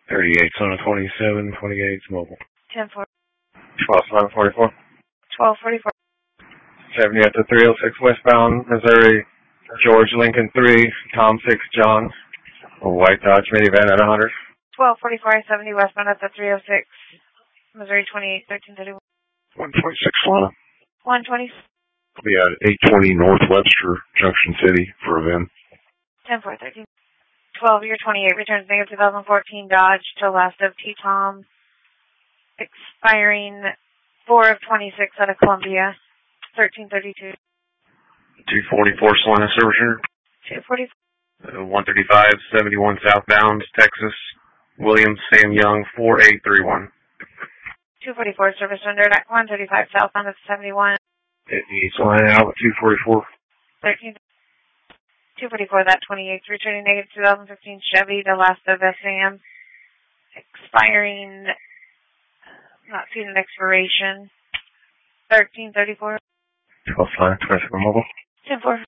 38's on a 27, 28's mobile. 10-4. 12 44. 12-44. 70 at the 306 westbound, Missouri, George Lincoln 3, Tom 6 John, a white Dodge minivan at 100. 12-44, 70 westbound at the 306, Missouri 28, 1331. 126 Lana. 120. Be at 820 North Webster, Junction City for a VIN. 10-4, 13. 12, year 28, returns negative 2014 Dodge to last of T-Tom, expiring 4 of 26 out of Columbia, 1332. 244 Salina Service Center. 240. 135, 71 southbound, Texas, Williams Sam Young, 4831. 244 service rendered at 135 southbound of 71. Salina out with 244. 13. 244, that 28, returning negative 2015 Chevy, the last of SAM, expiring, not seeing an expiration, 1334. 12 Salina, 27 mobile. 10-4.